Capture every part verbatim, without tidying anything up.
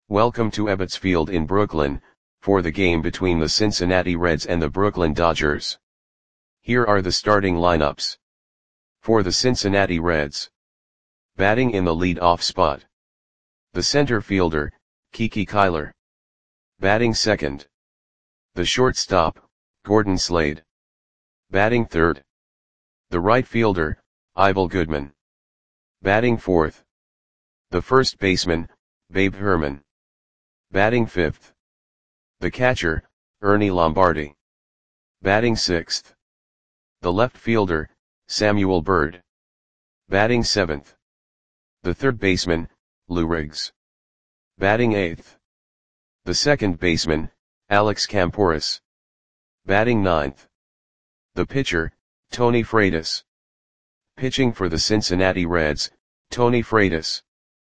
Welcome to Ebbets Field in Brooklyn, for the game between the Cincinnati Reds and the Brooklyn Dodgers. Here are the starting lineups. For the Cincinnati Reds. Batting in the lead-off spot. The center fielder, Kiki Kyler. Batting second. The shortstop, Gordon Slade. Batting third. The right fielder, Ivel Goodman. Batting fourth. The first baseman, Babe Herman. Batting fifth. The catcher, Ernie Lombardi. Batting sixth. The left fielder, Samuel Byrd. Batting seventh. The third baseman, Lou Riggs. Batting eighth. The second baseman, Alex Kamporus. Batting ninth. The pitcher, Tony Freitas. Pitching for the Cincinnati Reds, Tony Freitas.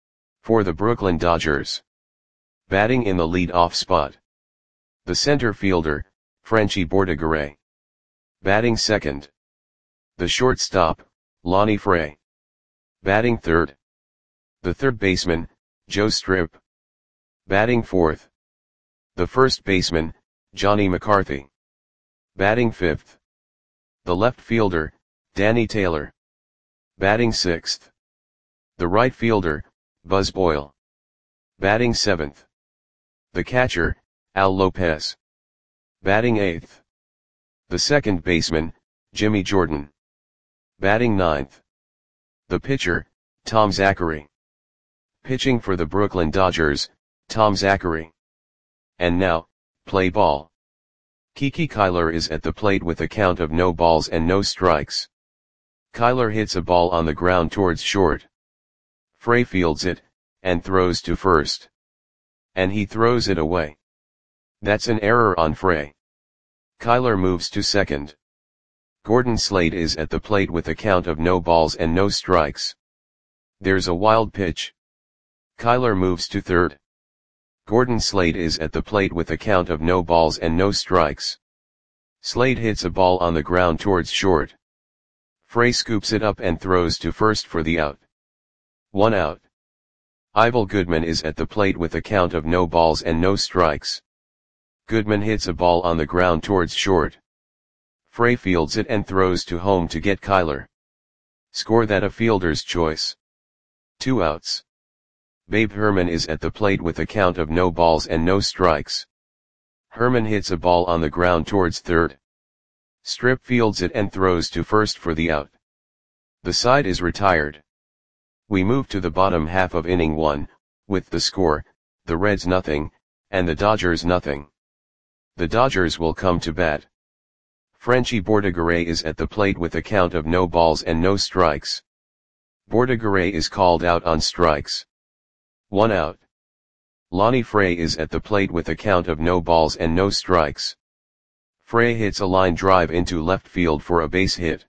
For the Brooklyn Dodgers. Batting in the lead-off spot. The center fielder, Frenchy Bordegaray. Batting second. The shortstop, Lonnie Frey. Batting third. The third baseman, Joe Strip. Batting fourth. The first baseman, Johnny McCarthy. Batting fifth. The left fielder, Danny Taylor. Batting sixth. The right fielder, Buzz Boyle. Batting seventh. The catcher, Al Lopez. Batting eighth. The second baseman, Jimmy Jordan. Batting ninth. The pitcher, Tom Zachary. Pitching for the Brooklyn Dodgers, Tom Zachary. And now, play ball. Kiki Kyler is at the plate with a count of no balls and no strikes. Kyler hits a ball on the ground towards short. Frey fields it, and throws to first. And he throws it away. That's an error on Frey. Kyler moves to second. Gordon Slade is at the plate with a count of no balls and no strikes. There's a wild pitch. Kyler moves to third. Gordon Slade is at the plate with a count of no balls and no strikes. Slade hits a ball on the ground towards short. Frey scoops it up and throws to first for the out. One out. Ivel Goodman is at the plate with a count of no balls and no strikes. Goodman hits a ball on the ground towards short. Frey fields it and throws to home to get Kyler. Score that a fielder's choice. Two outs. Babe Herman is at the plate with a count of no balls and no strikes. Herman hits a ball on the ground towards third. Strip fields it and throws to first for the out. The side is retired. We move to the bottom half of inning one, with the score, the Reds nothing, and the Dodgers nothing. The Dodgers will come to bat. Frenchy Bordegaray is at the plate with a count of no balls and no strikes. Bordegaray is called out on strikes. One out. Lonnie Frey is at the plate with a count of no balls and no strikes. Frey hits a line drive into left field for a base hit.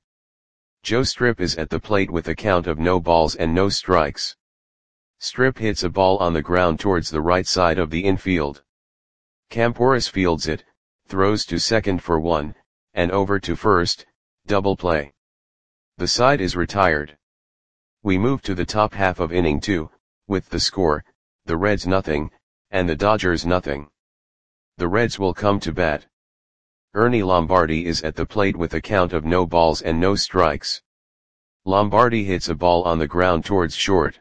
Joe Strip is at the plate with a count of no balls and no strikes. Strip hits a ball on the ground towards the right side of the infield. Kamporus fields it, throws to second for one, and over to first, double play. The side is retired. We move to the top half of inning two, with the score, the Reds nothing, and the Dodgers nothing. The Reds will come to bat. Ernie Lombardi is at the plate with a count of no balls and no strikes. Lombardi hits a ball on the ground towards short.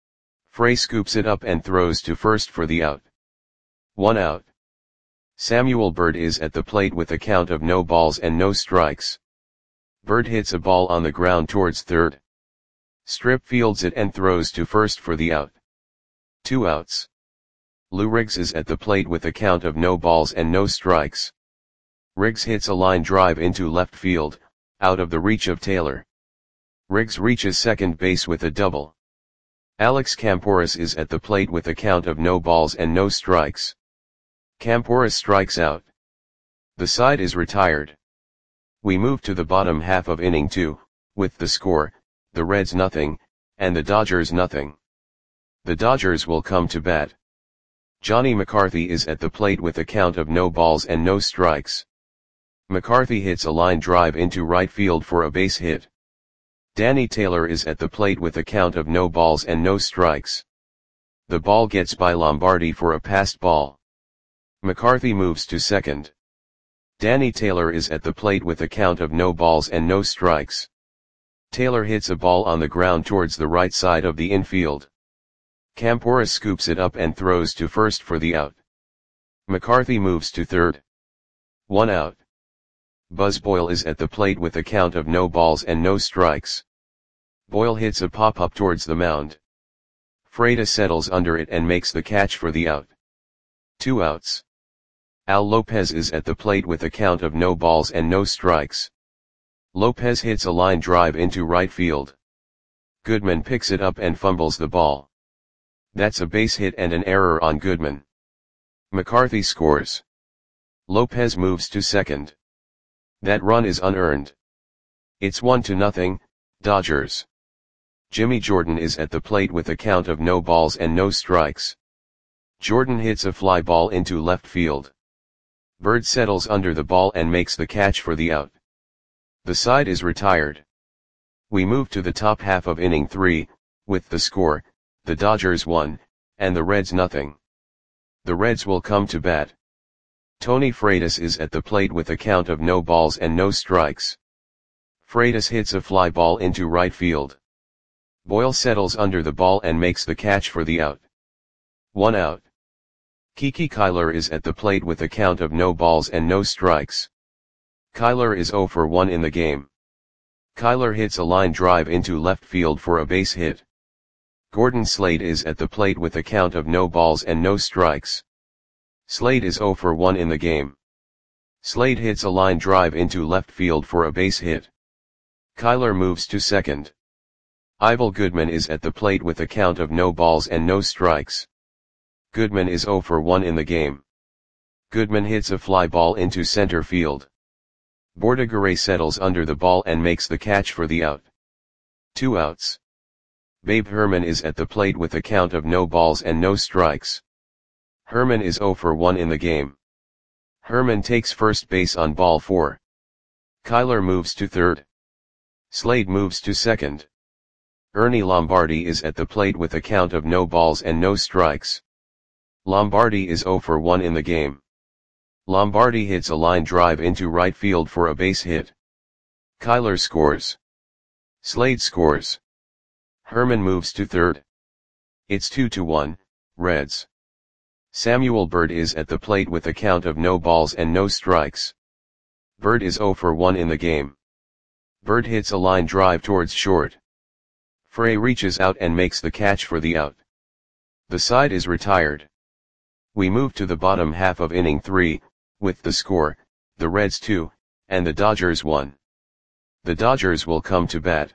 Frey scoops it up and throws to first for the out. One out. Samuel Byrd is at the plate with a count of no balls and no strikes. Byrd hits a ball on the ground towards third. Strip fields it and throws to first for the out. Two outs. Lou Riggs is at the plate with a count of no balls and no strikes. Riggs hits a line drive into left field, out of the reach of Taylor. Riggs reaches second base with a double. Alex Kamporus is at the plate with a count of no balls and no strikes. Kamporus strikes out. The side is retired. We move to the bottom half of inning two, with the score, the Reds nothing, and the Dodgers nothing. The Dodgers will come to bat. Johnny McCarthy is at the plate with a count of no balls and no strikes. McCarthy hits a line drive into right field for a base hit. Danny Taylor is at the plate with a count of no balls and no strikes. The ball gets by Lombardi for a passed ball. McCarthy moves to second. Danny Taylor is at the plate with a count of no balls and no strikes. Taylor hits a ball on the ground towards the right side of the infield. Camporus scoops it up and throws to first for the out. McCarthy moves to third. One out. Buzz Boyle is at the plate with a count of no balls and no strikes. Boyle hits a pop-up towards the mound. Freitas settles under it and makes the catch for the out. Two outs. Al Lopez is at the plate with a count of no balls and no strikes. Lopez hits a line drive into right field. Goodman picks it up and fumbles the ball. That's a base hit and an error on Goodman. McCarthy scores. Lopez moves to second. That run is unearned. It's one to nothing, Dodgers. Jimmy Jordan is at the plate with a count of no balls and no strikes. Jordan hits a fly ball into left field. Bird settles under the ball and makes the catch for the out. The side is retired. We move to the top half of inning three, with the score, the Dodgers one, and the Reds nothing. The Reds will come to bat. Tony Freitas is at the plate with a count of no balls and no strikes. Freitas hits a fly ball into right field. Boyle settles under the ball and makes the catch for the out. One out. Kiki Kyler is at the plate with a count of no balls and no strikes. Kyler is zero for one in the game. Kyler hits a line drive into left field for a base hit. Gordon Slade is at the plate with a count of no balls and no strikes. Slade is zero for one in the game. Slade hits a line drive into left field for a base hit. Kyler moves to second. Ivel Goodman is at the plate with a count of no balls and no strikes. Goodman is zero for one in the game. Goodman hits a fly ball into center field. Bordigaray settles under the ball and makes the catch for the out. Two outs. Babe Herman is at the plate with a count of no balls and no strikes. Herman is zero for one in the game. Herman takes first base on ball four. Kyler moves to third. Slade moves to second. Ernie Lombardi is at the plate with a count of no balls and no strikes. Lombardi is zero for one in the game. Lombardi hits a line drive into right field for a base hit. Kyler scores. Slade scores. Herman moves to third. It's two to one, Reds. Samuel Bird is at the plate with a count of no balls and no strikes. Bird is zero for one in the game. Bird hits a line drive towards short. Frey reaches out and makes the catch for the out. The side is retired. We move to the bottom half of inning three, with the score, the Reds two, and the Dodgers one. The Dodgers will come to bat.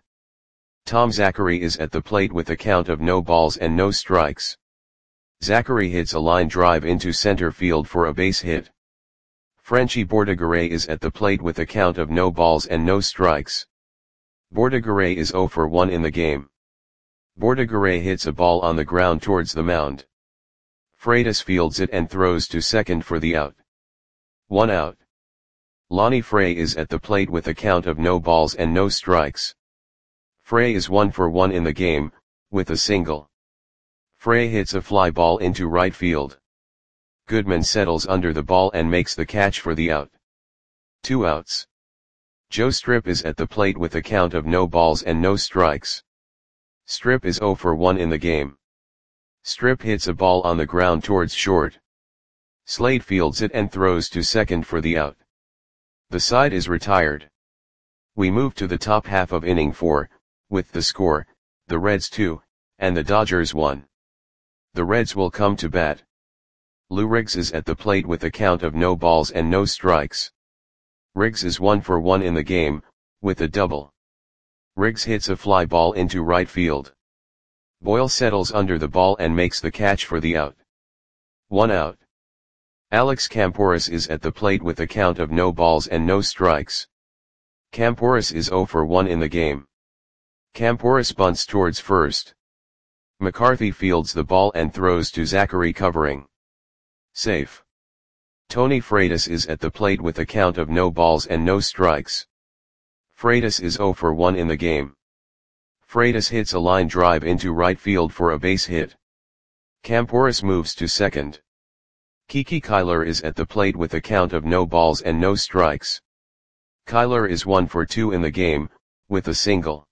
Tom Zachary is at the plate with a count of no balls and no strikes. Zachary hits a line drive into center field for a base hit. Frenchie Bordigaray is at the plate with a count of no balls and no strikes. Bordigaray is zero for one in the game. Bordigaray hits a ball on the ground towards the mound. Freitas fields it and throws to second for the out. One out. Lonnie Frey is at the plate with a count of no balls and no strikes. Frey is one for one in the game, with a single. Frey hits a fly ball into right field. Goodman settles under the ball and makes the catch for the out. Two outs. Joe Strip is at the plate with a count of no balls and no strikes. Strip is zero for one in the game. Strip hits a ball on the ground towards short. Slade fields it and throws to second for the out. The side is retired. We move to the top half of inning four, with the score, the Reds two, and the Dodgers one. The Reds will come to bat. Lou Riggs is at the plate with a count of no balls and no strikes. Riggs is one for one in the game, with a double. Riggs hits a fly ball into right field. Boyle settles under the ball and makes the catch for the out. One out. Alex Camporus is at the plate with a count of no balls and no strikes. Camporus is zero for one in the game. Camporus bunts towards first. McCarthy fields the ball and throws to Zachary covering. Safe. Tony Freitas is at the plate with a count of no balls and no strikes. Freitas is zero for one in the game. Freitas hits a line drive into right field for a base hit. Camporus moves to second. Kiki Kyler is at the plate with a count of no balls and no strikes. Kyler is one for two in the game, with a single.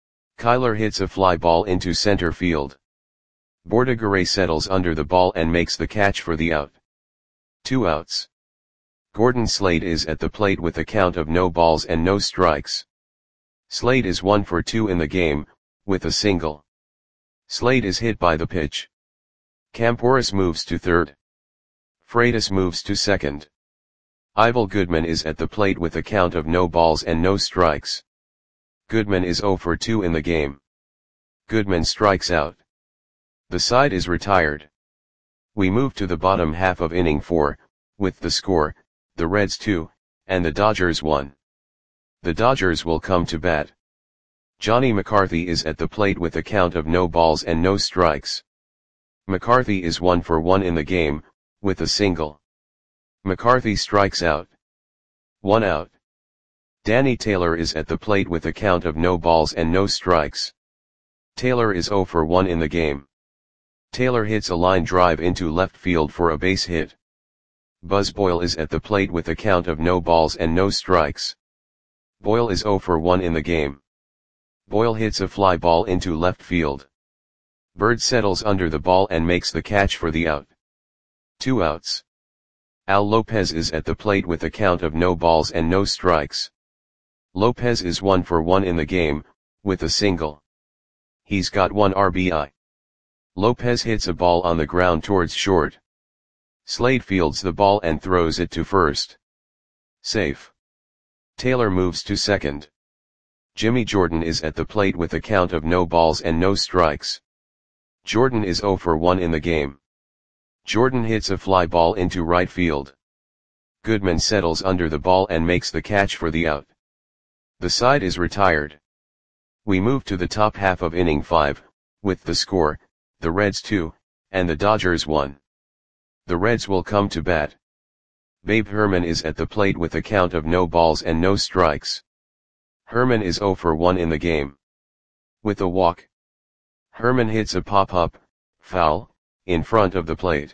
Kyler hits a fly ball into center field. Bordigaray settles under the ball and makes the catch for the out. Two outs. Gordon Slade is at the plate with a count of no balls and no strikes. Slade is one for two in the game, with a single. Slade is hit by the pitch. Camporus moves to third. Freitas moves to second. Ivel Goodman is at the plate with a count of no balls and no strikes. Goodman is zero for two in the game. Goodman strikes out. The side is retired. We move to the bottom half of inning four, with the score, the Reds two, and the Dodgers one. The Dodgers will come to bat. Johnny McCarthy is at the plate with a count of no balls and no strikes. McCarthy is one for one in the game, with a single. McCarthy strikes out. One out. Danny Taylor is at the plate with a count of no balls and no strikes. Taylor is zero for one in the game. Taylor hits a line drive into left field for a base hit. Buzz Boyle is at the plate with a count of no balls and no strikes. Boyle is zero for one in the game. Boyle hits a fly ball into left field. Bird settles under the ball and makes the catch for the out. Two outs. Al Lopez is at the plate with a count of no balls and no strikes. Lopez is one for one in the game, with a single. He's got one R B I. Lopez hits a ball on the ground towards short. Slade fields the ball and throws it to first. Safe. Taylor moves to second. Jimmy Jordan is at the plate with a count of no balls and no strikes. Jordan is zero for one in the game. Jordan hits a fly ball into right field. Goodman settles under the ball and makes the catch for the out. The side is retired. We move to the top half of inning five, with the score, the Reds two, and the Dodgers one. The Reds will come to bat. Babe Herman is at the plate with a count of no balls and no strikes. Herman is zero for one in the game. With a walk. Herman hits a pop-up, foul, in front of the plate.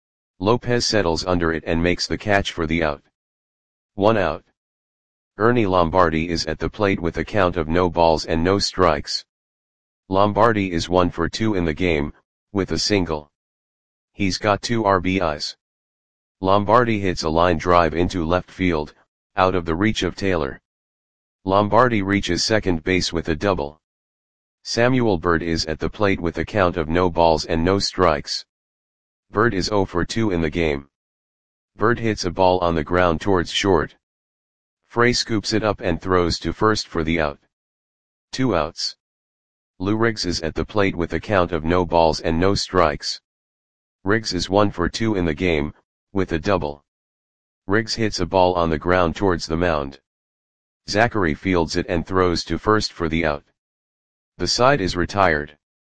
Lopez settles under it and makes the catch for the out. One out. Ernie Lombardi is at the plate with a count of no balls and no strikes. Lombardi is one for two in the game, with a single. He's got two R B Is. Lombardi hits a line drive into left field, out of the reach of Taylor. Lombardi reaches second base with a double. Samuel Bird is at the plate with a count of no balls and no strikes. Bird is zero for two in the game. Bird hits a ball on the ground towards short. Frey scoops it up and throws to first for the out. Two outs. Lou Riggs is at the plate with a count of no balls and no strikes. Riggs is one for two in the game, with a double. Riggs hits a ball on the ground towards the mound. Zachary fields it and throws to first for the out. The side is retired.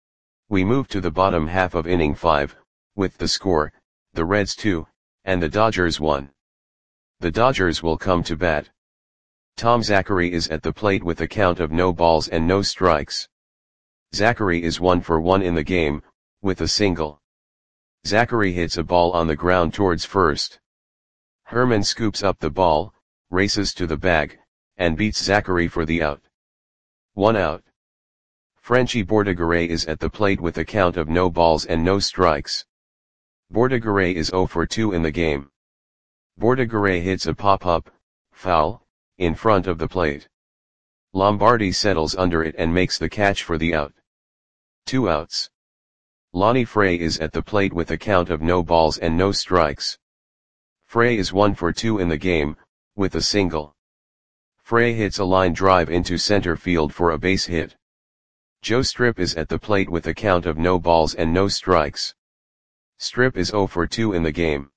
We move to the bottom half of inning five, with the score, the Reds two, and the Dodgers one. The Dodgers will come to bat. Tom Zachary is at the plate with a count of no balls and no strikes. Zachary is one for one in the game, with a single. Zachary hits a ball on the ground towards first. Herman scoops up the ball, races to the bag, and beats Zachary for the out. One out. Frenchie Bordigaray is at the plate with a count of no balls and no strikes. Bordigaray is zero for two in the game. Bordigaray hits a pop-up, foul, in front of the plate. Lombardi settles under it and makes the catch for the out. Two outs. Lonnie Frey is at the plate with a count of no balls and no strikes. Frey is one for two in the game, with a single. Frey hits a line drive into center field for a base hit. Joe Strip is at the plate with a count of no balls and no strikes. Strip is zero for two in the game.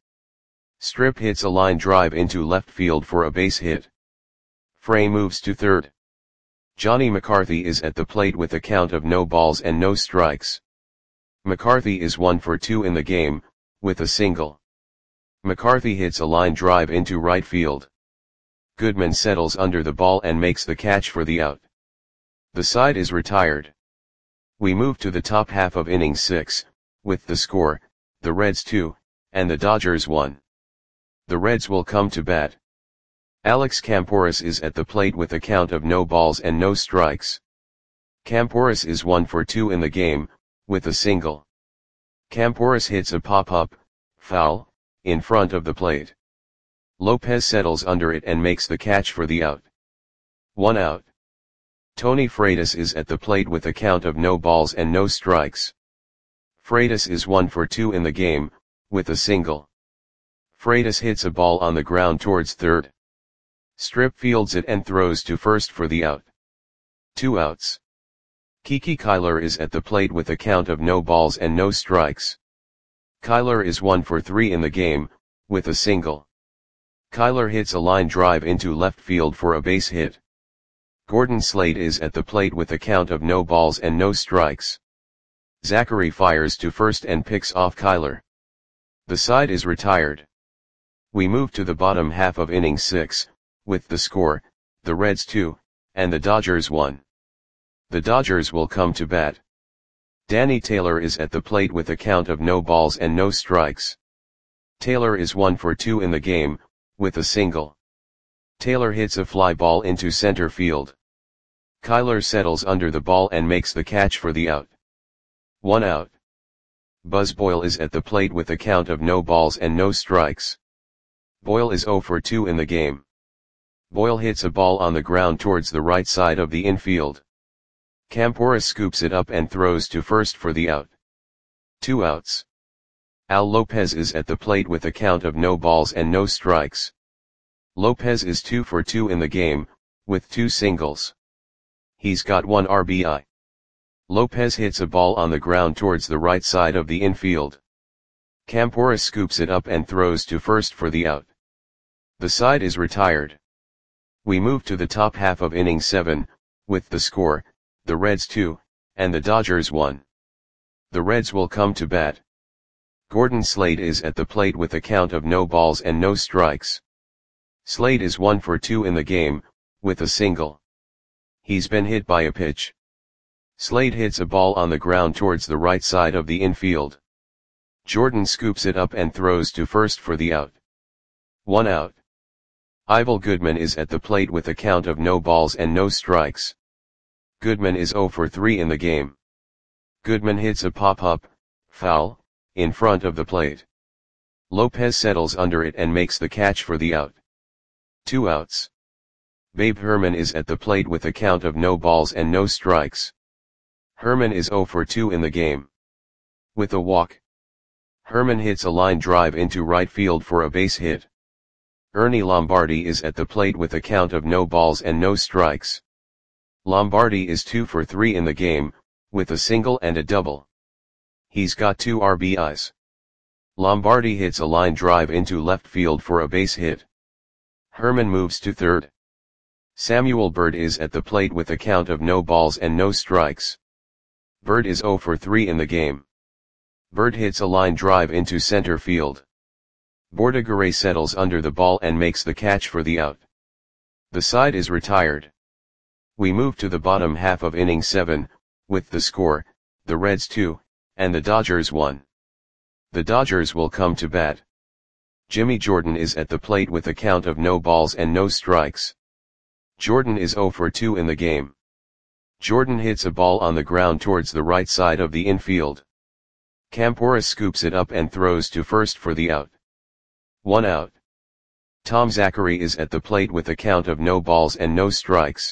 Strip hits a line drive into left field for a base hit. Frey moves to third. Johnny McCarthy is at the plate with a count of no balls and no strikes. McCarthy is one for two in the game, with a single. McCarthy hits a line drive into right field. Goodman settles under the ball and makes the catch for the out. The side is retired. We move to the top half of inning six, with the score, the Reds two, and the Dodgers one. The Reds will come to bat. Alex Campouris is at the plate with a count of no balls and no strikes. Campouris is one for two in the game, with a single. Campouris hits a pop-up, foul, in front of the plate. Lopez settles under it and makes the catch for the out. One out. Tony Freitas is at the plate with a count of no balls and no strikes. Freitas is one for two in the game, with a single. Freitas hits a ball on the ground towards third. Strip fields it and throws to first for the out. Two outs. Kiki Kyler is at the plate with a count of no balls and no strikes. Kyler is one for three in the game, with a single. Kyler hits a line drive into left field for a base hit. Gordon Slade is at the plate with a count of no balls and no strikes. Zachary fires to first and picks off Kyler. The side is retired. We move to the bottom half of inning six, with the score, the Reds two, and the Dodgers one. The Dodgers will come to bat. Danny Taylor is at the plate with a count of no balls and no strikes. Taylor is one for two in the game, with a single. Taylor hits a fly ball into center field. Kyler settles under the ball and makes the catch for the out. One out. Buzz Boyle is at the plate with a count of no balls and no strikes. Boyle is zero for two in the game. Boyle hits a ball on the ground towards the right side of the infield. Campouris scoops it up and throws to first for the out. Two outs. Al Lopez is at the plate with a count of no balls and no strikes. Lopez is two for two in the game, with two singles. He's got one R B I. Lopez hits a ball on the ground towards the right side of the infield. Campouris scoops it up and throws to first for the out. The side is retired. We move to the top half of inning seven, with the score, the Reds two, and the Dodgers one. The Reds will come to bat. Gordon Slade is at the plate with a count of no balls and no strikes. Slade is one for two in the game, with a single. He's been hit by a pitch. Slade hits a ball on the ground towards the right side of the infield. Jordan scoops it up and throws to first for the out. One out. Ivel Goodman is at the plate with a count of no balls and no strikes. Goodman is zero for three in the game. Goodman hits a pop-up, foul, in front of the plate. Lopez settles under it and makes the catch for the out. Two outs. Babe Herman is at the plate with a count of no balls and no strikes. Herman is zero for two in the game. With a walk. Herman hits a line drive into right field for a base hit. Ernie Lombardi is at the plate with a count of no balls and no strikes. Lombardi is two for three in the game, with a single and a double. He's got two R B Is. Lombardi hits a line drive into left field for a base hit. Herman moves to third. Samuel Bird is at the plate with a count of no balls and no strikes. Bird is zero for three in the game. Bird hits a line drive into center field. Bordigaray settles under the ball and makes the catch for the out. The side is retired. We move to the bottom half of inning seven, with the score, the Reds two, and the Dodgers one. The Dodgers will come to bat. Jimmy Jordan is at the plate with a count of no balls and no strikes. Jordan is zero for two in the game. Jordan hits a ball on the ground towards the right side of the infield. Campouris scoops it up and throws to first for the out. One out. Tom Zachary is at the plate with a count of no balls and no strikes.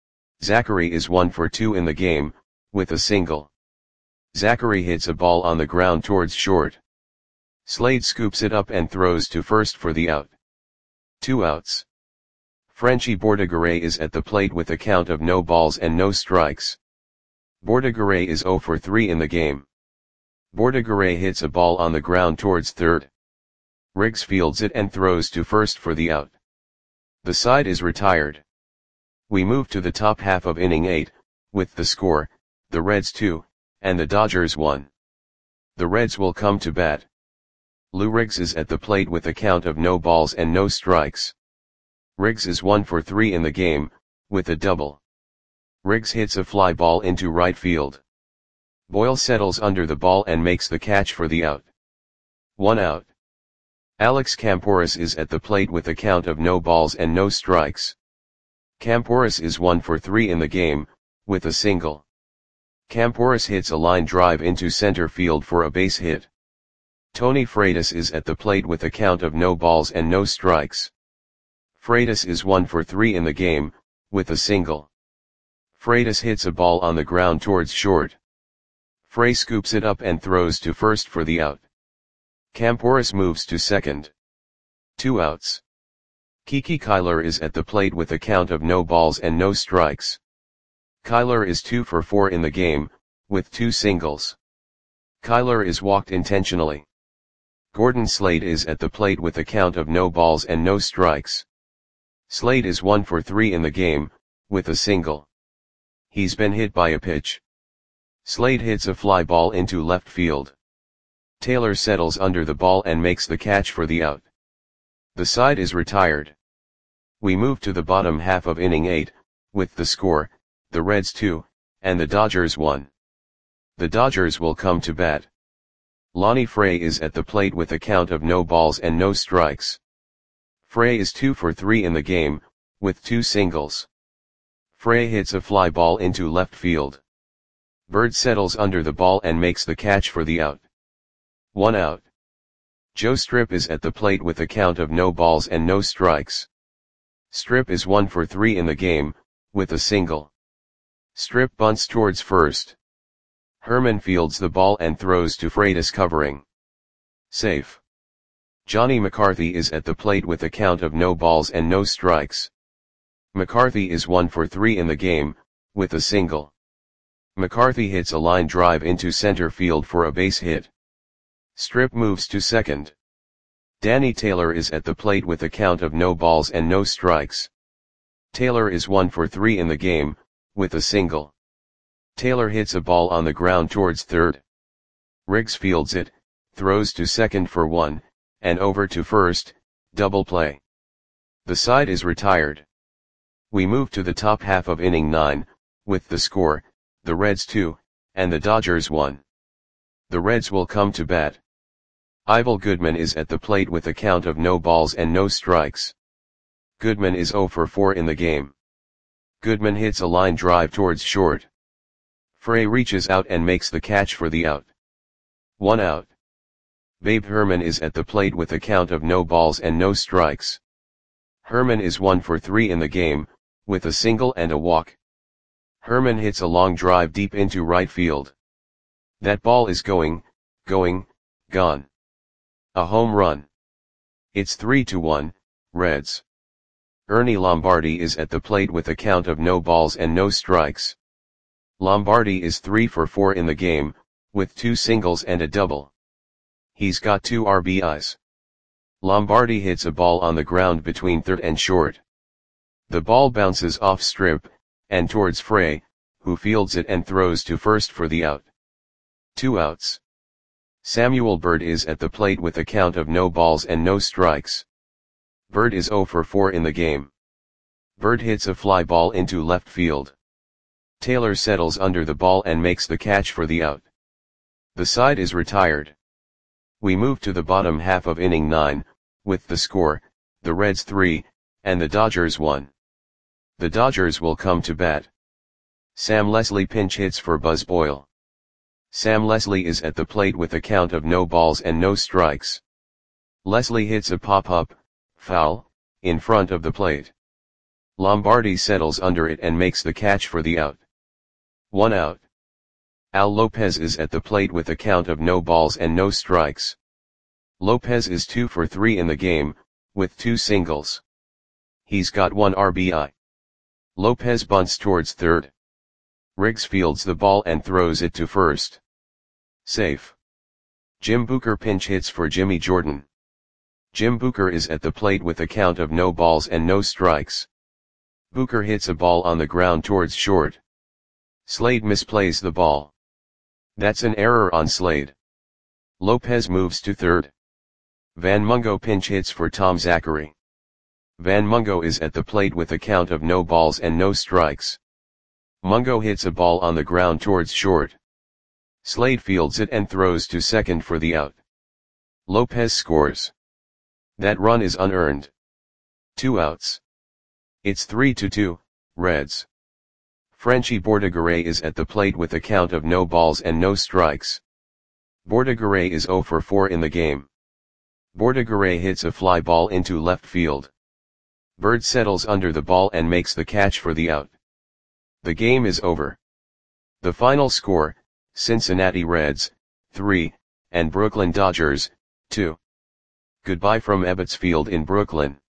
Zachary is one for two in the game, with a single. Zachary hits a ball on the ground towards short. Slade scoops it up and throws to first for the out. Two outs. Frenchie Bordigaray is at the plate with a count of no balls and no strikes. Bordigaray is zero for three in the game. Bordigaray hits a ball on the ground towards third. Riggs fields it and throws to first for the out. The side is retired. We move to the top half of inning eight, with the score, the Reds two, and the Dodgers one. The Reds will come to bat. Lou Riggs is at the plate with a count of no balls and no strikes. Riggs is one for three in the game, with a double. Riggs hits a fly ball into right field. Boyle settles under the ball and makes the catch for the out. One out. Alex Campouris is at the plate with a count of no balls and no strikes. Campouris is one for three in the game, with a single. Campouris hits a line drive into center field for a base hit. Tony Freitas is at the plate with a count of no balls and no strikes. Freitas is one for three in the game, with a single. Freitas hits a ball on the ground towards short. Frey scoops it up and throws to first for the out. Campouris moves to second. Two outs. Kiki Kyler is at the plate with a count of no balls and no strikes. Kyler is two for four in the game, with two singles. Kyler is walked intentionally. Gordon Slade is at the plate with a count of no balls and no strikes. Slade is one for three in the game, with a single. He's been hit by a pitch. Slade hits a fly ball into left field. Taylor settles under the ball and makes the catch for the out. The side is retired. We move to the bottom half of inning eight, with the score, the Reds two, and the Dodgers one. The Dodgers will come to bat. Lonnie Frey is at the plate with a count of no balls and no strikes. Frey is two for three in the game, with two singles. Frey hits a fly ball into left field. Bird settles under the ball and makes the catch for the out. One out. Joe Strip is at the plate with a count of no balls and no strikes. Strip is one for three in the game, with a single. Strip bunts towards first. Herman fields the ball and throws to Freitas covering. Safe. Johnny McCarthy is at the plate with a count of no balls and no strikes. McCarthy is one for three in the game, with a single. McCarthy hits a line drive into center field for a base hit. Strip moves to second. Danny Taylor is at the plate with a count of no balls and no strikes. Taylor is one for three in the game, with a single. Taylor hits a ball on the ground towards third. Riggs fields it, throws to second for one, and over to first, double play. The side is retired. We move to the top half of inning nine, with the score, the Reds two, and the Dodgers one. The Reds will come to bat. Ivel Goodman is at the plate with a count of no balls and no strikes. Goodman is zero for four in the game. Goodman hits a line drive towards short. Frey reaches out and makes the catch for the out. One out. Babe Herman is at the plate with a count of no balls and no strikes. Herman is one for three in the game, with a single and a walk. Herman hits a long drive deep into right field. That ball is going, going, gone. A home run. It's three to one, Reds. Ernie Lombardi is at the plate with a count of no balls and no strikes. Lombardi is three for four in the game, with two singles and a double. He's got two R B Is. Lombardi hits a ball on the ground between third and short. The ball bounces off Strip, and towards Frey, who fields it and throws to first for the out. Two outs. Samuel Bird is at the plate with a count of no balls and no strikes. Bird is zero for four in the game. Bird hits a fly ball into left field. Taylor settles under the ball and makes the catch for the out. The side is retired. We move to the bottom half of inning nine, with the score, the Reds three, and the Dodgers one. The Dodgers will come to bat. Sam Leslie pinch hits for Buzz Boyle. Sam Leslie is at the plate with a count of no balls and no strikes. Leslie hits a pop-up, foul, in front of the plate. Lombardi settles under it and makes the catch for the out. One out. Al Lopez is at the plate with a count of no balls and no strikes. Lopez is two for three in the game, with two singles. He's got one R B I. Lopez bunts towards third. Riggs fields the ball and throws it to first. Safe. Jim Booker pinch hits for Jimmy Jordan. Jim Booker is at the plate with a count of no balls and no strikes. Booker hits a ball on the ground towards short. Slade misplays the ball. That's an error on Slade. Lopez moves to third. Van Mungo pinch hits for Tom Zachary. Van Mungo is at the plate with a count of no balls and no strikes. Mungo hits a ball on the ground towards short. Slade fields it and throws to second for the out. Lopez scores. That run is unearned. Two outs. It's three to two, Reds. Frenchy Bordigaray is at the plate with a count of no balls and no strikes. Bordigaray is zero for four in the game. Bordigaray hits a fly ball into left field. Bird settles under the ball and makes the catch for the out. The game is over. The final score, Cincinnati Reds, three, and Brooklyn Dodgers, two. Goodbye from Ebbets Field in Brooklyn.